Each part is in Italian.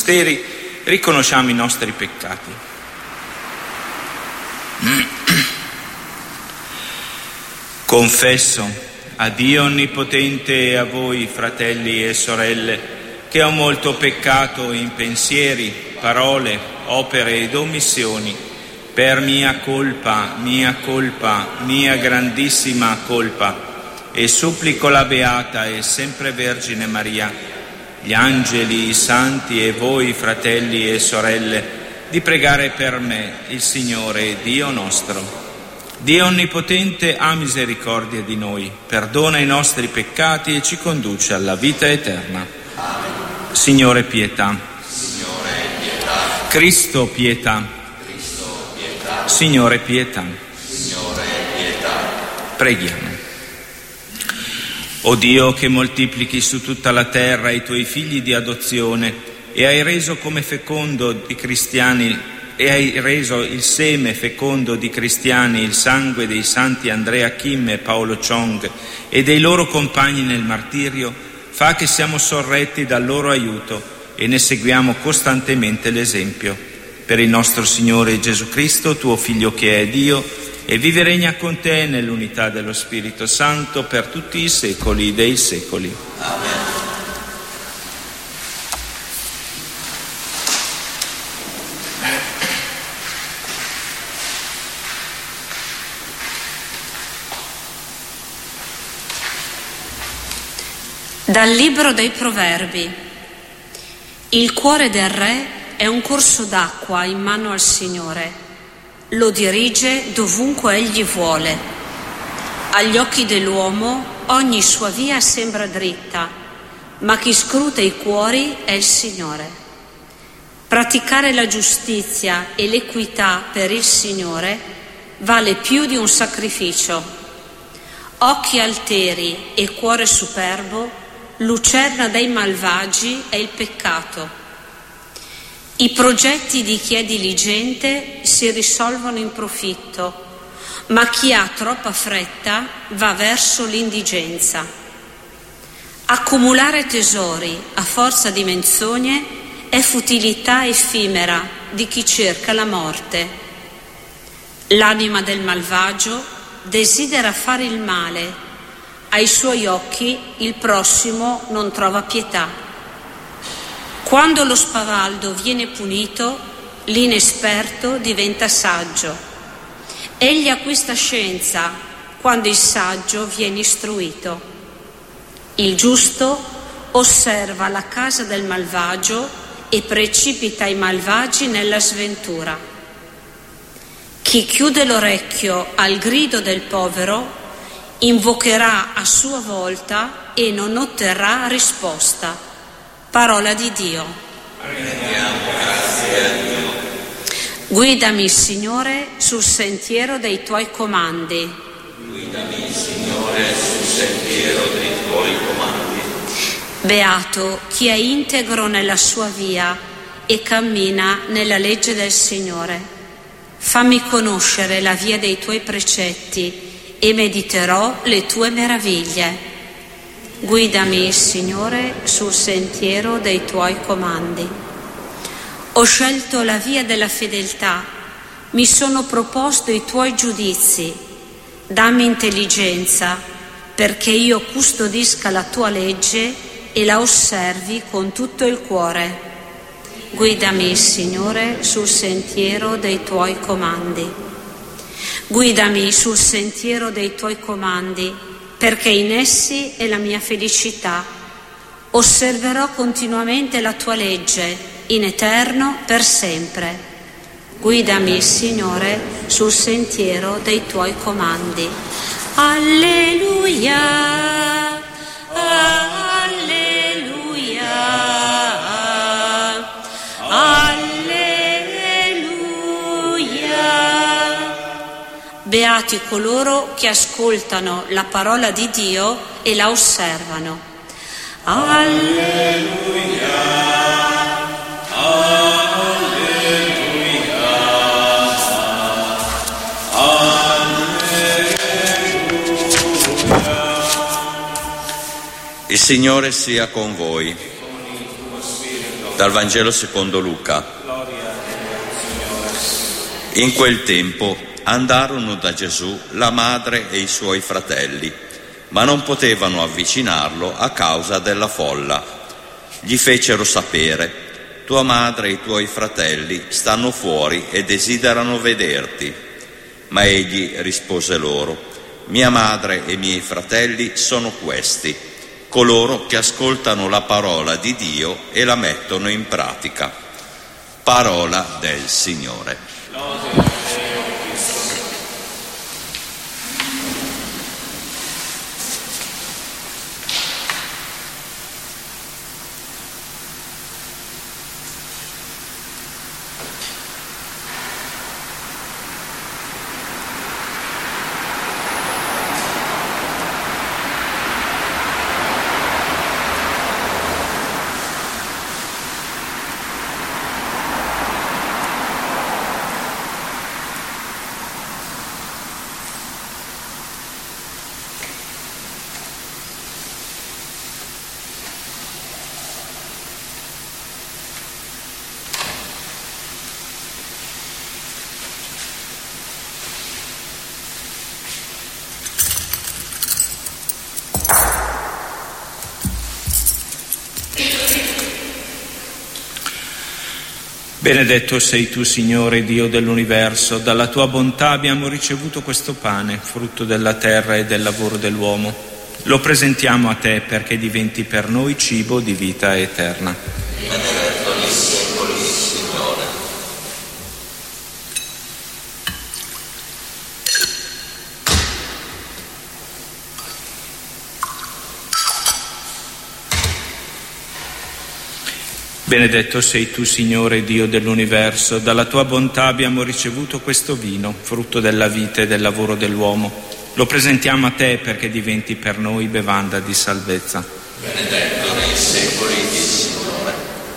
monasteri, riconosciamo i nostri peccati. Confesso a Dio Onnipotente e a voi, fratelli e sorelle, che ho molto peccato in pensieri, parole, opere ed omissioni, per mia colpa, mia grandissima colpa, e supplico la Beata e sempre Vergine Maria, gli angeli, i santi e voi, fratelli e sorelle, di pregare per me il Signore Dio nostro. Dio Onnipotente ha misericordia di noi, perdona i nostri peccati e ci conduce alla vita eterna. Amen. Signore pietà. Signore pietà. Cristo pietà. Cristo pietà. Signore pietà. Signore pietà. Preghiamo. O Dio, che moltiplichi su tutta la terra i tuoi figli di adozione e hai reso come fecondo di cristiani e hai reso il seme fecondo di cristiani il sangue dei santi Andrea Kim e Paolo Chong e dei loro compagni nel martirio, fa che siamo sorretti dal loro aiuto e ne seguiamo costantemente l'esempio. Per il nostro Signore Gesù Cristo, tuo Figlio che è Dio, e vive e regna con te nell'unità dello Spirito Santo per tutti i secoli dei secoli. Amen. Dal libro dei Proverbi. Il cuore del re è un corso d'acqua in mano al Signore, lo dirige dovunque egli vuole. Agli occhi dell'uomo ogni sua via sembra dritta, ma chi scruta i cuori è il Signore. Praticare la giustizia e l'equità per il Signore vale più di un sacrificio. Occhi alteri e cuore superbo, lucerna dei malvagi è il peccato. I progetti di chi è diligente si risolvono in profitto, ma chi ha troppa fretta va verso l'indigenza. Accumulare tesori a forza di menzogne è futilità effimera di chi cerca la morte. L'anima del malvagio desidera fare il male. Ai suoi occhi il prossimo non trova pietà. Quando lo spavaldo viene punito, l'inesperto diventa saggio. Egli acquista scienza quando il saggio viene istruito. Il giusto osserva la casa del malvagio e precipita i malvagi nella sventura. Chi chiude l'orecchio al grido del povero invocherà a sua volta e non otterrà risposta. Parola di Dio. Rendiamo grazie a Dio. Guidami, Signore, sul sentiero dei tuoi comandi. Guidami, Signore, sul sentiero dei tuoi comandi. Beato chi è integro nella sua via e cammina nella legge del Signore. Fammi conoscere la via dei tuoi precetti e mediterò le tue meraviglie. Guidami, Signore, sul sentiero dei tuoi comandi. Ho scelto la via della fedeltà, mi sono proposto i tuoi giudizi. Dammi intelligenza perché io custodisca la tua legge e la osservi con tutto il cuore. Guidami, Signore, sul sentiero dei tuoi comandi. Guidami sul sentiero dei tuoi comandi, perché in essi è la mia felicità. Osserverò continuamente la tua legge, in eterno per sempre. Guidami, Signore, sul sentiero dei tuoi comandi. Alleluia, alleluia, alleluia. Beati coloro che ascoltano la parola di Dio e la osservano. Alleluia, Alleluia, alleluia. Il Signore sia con voi. Dal Vangelo secondo Luca. In quel tempo andarono da Gesù la madre e i suoi fratelli, ma non potevano avvicinarlo a causa della folla. Gli fecero sapere: tua madre e i tuoi fratelli stanno fuori e desiderano vederti. Ma egli rispose loro: mia madre e i miei fratelli sono questi, coloro che ascoltano la parola di Dio e la mettono in pratica. Parola del Signore. Benedetto sei tu, Signore, Dio dell'universo. Dalla tua bontà abbiamo ricevuto questo pane, frutto della terra e del lavoro dell'uomo. Lo presentiamo a te perché diventi per noi cibo di vita eterna. Benedetto nei secoli, Signore. Benedetto sei tu, Signore, Dio dell'universo. Dalla tua bontà abbiamo ricevuto questo vino, frutto della vita e del lavoro dell'uomo. Lo presentiamo a te perché diventi per noi bevanda di salvezza. Benedetto nei secoli, Signore.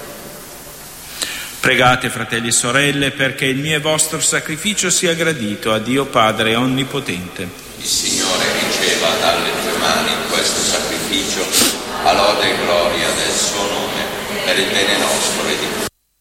Pregate, fratelli e sorelle, perché il mio e vostro sacrificio sia gradito a Dio Padre Onnipotente. Il Signore riceva dalle tue mani questo sacrificio, a lode e gloria del suo nome, per il bene nostro e di tutti.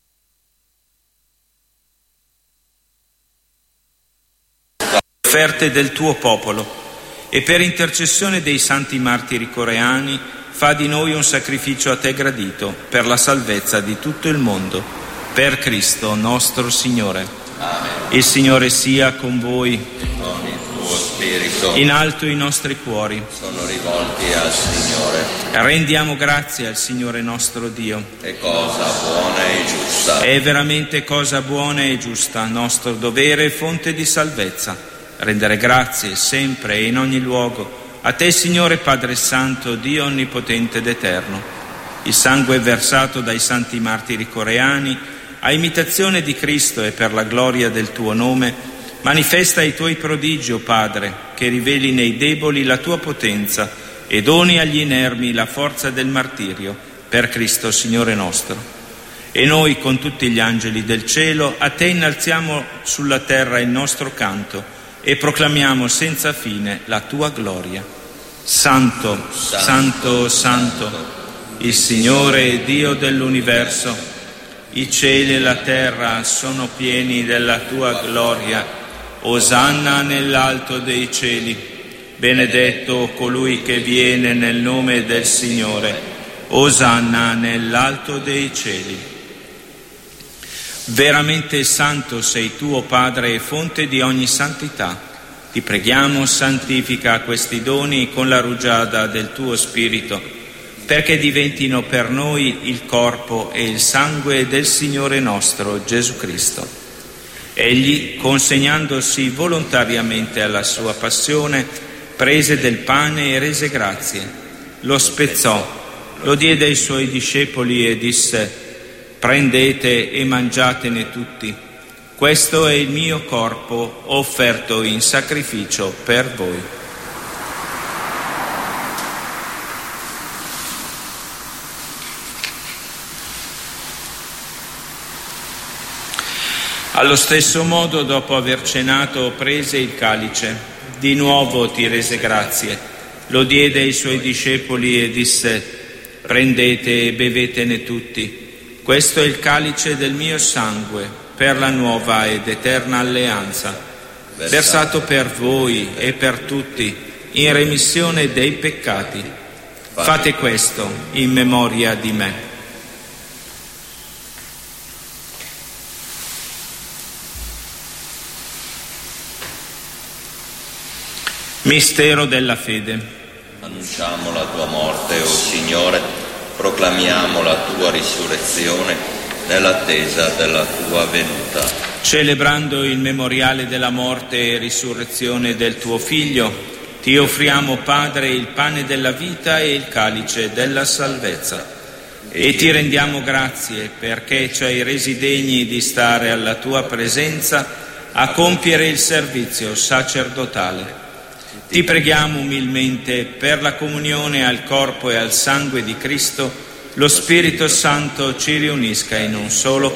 Offerte del tuo popolo, e per intercessione dei santi martiri coreani fa di noi un sacrificio a te gradito per la salvezza di tutto il mondo, per Cristo nostro Signore. Amen. Il Signore sia con voi. Con il tuo spirito In alto i nostri cuori. sono rivolti al Signore. Rendiamo grazie al Signore nostro Dio. È cosa buona e giusta. È veramente cosa buona e giusta, nostro dovere e fonte di salvezza, rendere grazie sempre e in ogni luogo a te, Signore Padre Santo, Dio Onnipotente ed Eterno. Il sangue versato dai santi martiri coreani, a imitazione di Cristo e per la gloria del tuo nome, manifesta i tuoi prodigi, o Padre, che riveli nei deboli la tua potenza e doni agli inermi la forza del martirio, per Cristo Signore nostro. E noi, con tutti gli angeli del cielo, a te innalziamo sulla terra il nostro canto e proclamiamo senza fine la tua gloria. Santo, Santo, Santo, il Signore Dio dell'universo. I cieli e la terra sono pieni della tua gloria. Osanna nell'alto dei cieli. Benedetto colui che viene nel nome del Signore. Osanna nell'alto dei cieli. Veramente santo sei tu, o Padre, e fonte di ogni santità. Ti preghiamo, santifica questi doni con la rugiada del tuo Spirito, perché diventino per noi il corpo e il sangue del Signore nostro Gesù Cristo. Egli, consegnandosi volontariamente alla sua passione, prese del pane e rese grazie, lo spezzò, lo diede ai suoi discepoli e disse: prendete e mangiatene tutti, questo è il mio corpo offerto in sacrificio per voi. Allo stesso modo, dopo aver cenato, prese il calice. Di nuovo ti rese grazie, lo diede ai suoi discepoli e disse: prendete e bevetene tutti, Questo è il calice del mio sangue per la nuova ed eterna alleanza, versato per voi e per tutti in remissione dei peccati. Fate questo in memoria di me. Mistero della fede. Annunciamo la tua morte, o Signore, proclamiamo la tua risurrezione nell'attesa della tua venuta. Celebrando il memoriale della morte e risurrezione del tuo Figlio, ti offriamo, Padre, il pane della vita e il calice della salvezza. E ti rendiamo grazie perché ci hai resi degni di stare alla tua presenza a compiere il servizio sacerdotale. Ti preghiamo umilmente per la comunione al corpo e al sangue di Cristo, lo Spirito Santo ci riunisca in un solo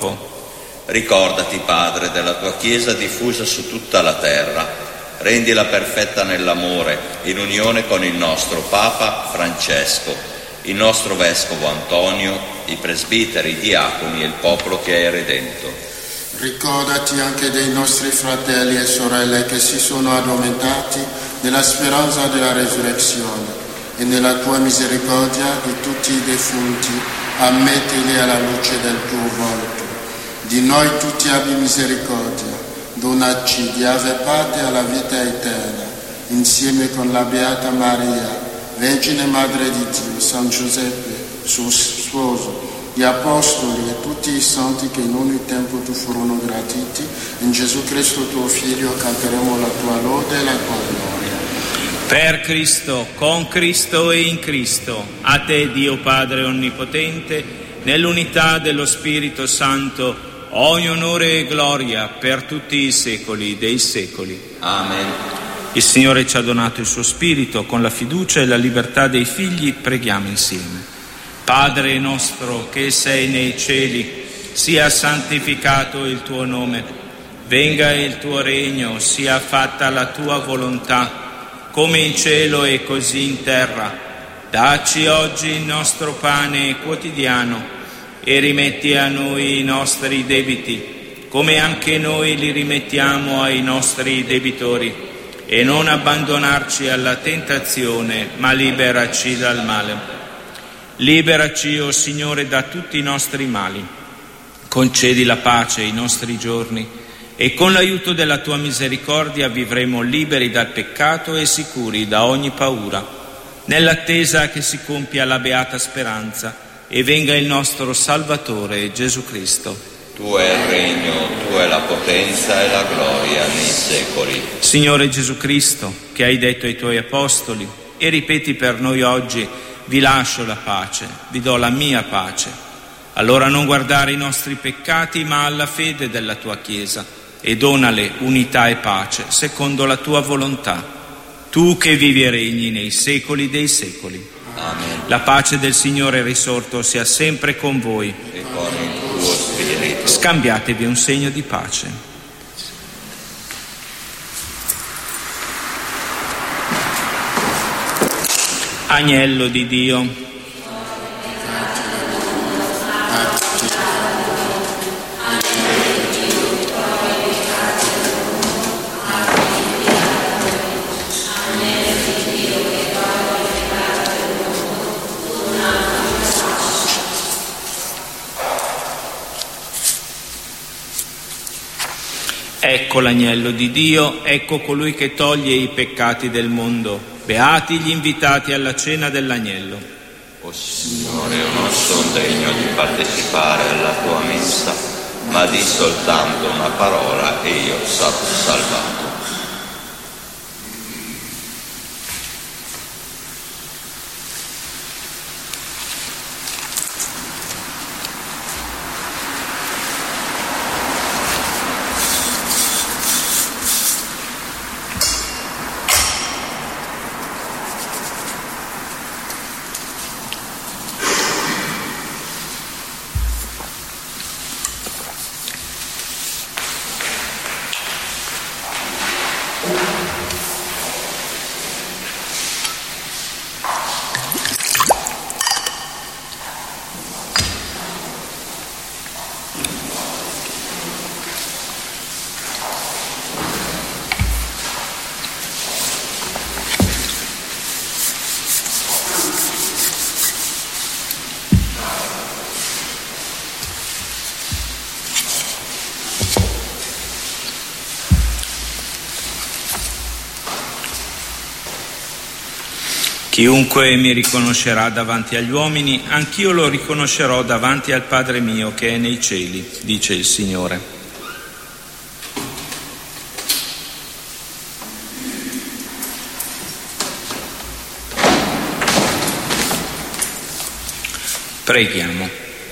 corpo. Ricordati, Padre, della tua Chiesa diffusa su tutta la terra. Rendila perfetta nell'amore, in unione con il nostro Papa Francesco, il nostro Vescovo Antonio, i presbiteri, i diaconi e il popolo che hai redento. Ricordati anche dei nostri fratelli e sorelle che si sono addormentati nella speranza della resurrezione e nella tua misericordia di tutti i defunti, ammettili alla luce del tuo volto. Di noi tutti abbi misericordia, donaci di aver parte alla vita eterna, insieme con la Beata Maria, Vergine Madre di Dio, San Giuseppe, suo sposo, gli Apostoli e tutti i santi che in ogni tempo tu furono gratiti, in Gesù Cristo tuo Figlio canteremo la tua lode e la tua gloria. Per Cristo, con Cristo e in Cristo, a te Dio Padre Onnipotente, nell'unità dello Spirito Santo, ogni onore e gloria per tutti i secoli dei secoli. Amen. Il Signore ci ha donato il suo Spirito, con la fiducia e la libertà dei figli preghiamo insieme. Padre nostro che sei nei cieli, sia santificato il tuo nome, venga il tuo regno, sia fatta la tua volontà, come in cielo e così in terra. Dacci oggi il nostro pane quotidiano e rimetti a noi i nostri debiti, come anche noi li rimettiamo ai nostri debitori, e non abbandonarci alla tentazione, ma liberaci dal male. Liberaci, o Signore, da tutti i nostri mali. Concedi la pace ai nostri giorni e con l'aiuto della tua misericordia vivremo liberi dal peccato e sicuri da ogni paura, nell'attesa che si compia la beata speranza e venga il nostro Salvatore Gesù Cristo. Tuo è il regno, tua è la potenza e la gloria nei secoli. Signore Gesù Cristo, che hai detto ai tuoi apostoli e ripeti per noi oggi: vi lascio la pace, vi do la mia pace. Allora non guardare i nostri peccati, ma alla fede della tua Chiesa, e donale unità e pace secondo la tua volontà. Tu che vivi e regni nei secoli dei secoli. Amen. La pace del Signore risorto sia sempre con voi. E con il tuo spirito. Scambiatevi un segno di pace. Agnello di Dio. Ecco l'agnello di Dio, ecco colui che toglie i peccati del mondo. Beati gli invitati alla cena dell'agnello. O Signore, io non sono degno di partecipare alla tua mensa, ma di soltanto una parola e io sarò salvato. Chiunque mi riconoscerà davanti agli uomini, anch'io lo riconoscerò davanti al Padre mio che è nei cieli, dice il Signore. Preghiamo.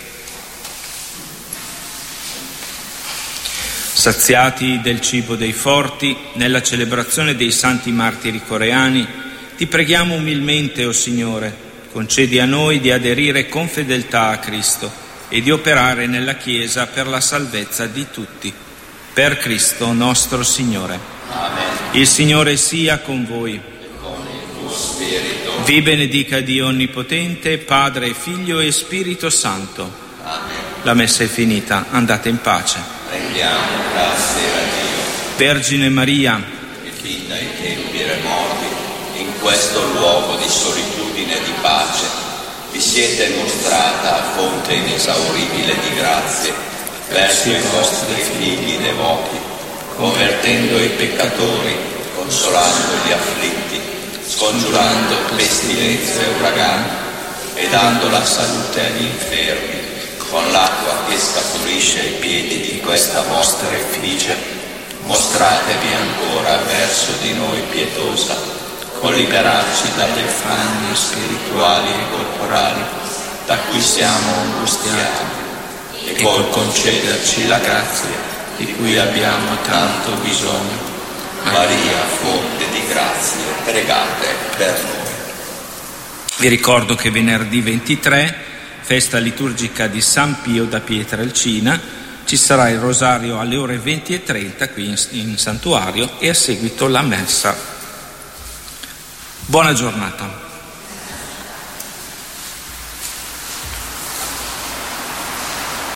Saziati del cibo dei forti, nella celebrazione dei santi martiri coreani, ti preghiamo umilmente, o Signore, concedi a noi di aderire con fedeltà a Cristo e di operare nella Chiesa per la salvezza di tutti. Per Cristo nostro Signore. Amen. Il Signore sia con voi. E con il tuo spirito. Vi benedica Dio Onnipotente, Padre, Figlio e Spirito Santo. Amen. La messa è finita, andate in pace. Rendiamo grazie a Dio. Vergine Maria, Che fin dai tempi remoti, in questo luogo di solitudine e di pace, vi siete mostrata fonte inesauribile di grazie verso i vostri figli devoti, convertendo i peccatori, consolando gli afflitti, scongiurando pestilenze e uragani e dando la salute agli infermi, con l'acqua che scaturisce ai piedi di questa vostra effigie. Mostratevi ancora verso di noi pietosa, con liberarci dalle affanni spirituali e corporali da cui siamo angustiati e col concederci la grazia di cui abbiamo tanto bisogno. Maria, fonte di grazie, pregate per noi. vi ricordo che venerdì 23, festa liturgica di San Pio da Pietrelcina, ci sarà il rosario alle ore 20:30 qui in santuario e a seguito la messa. Buona giornata.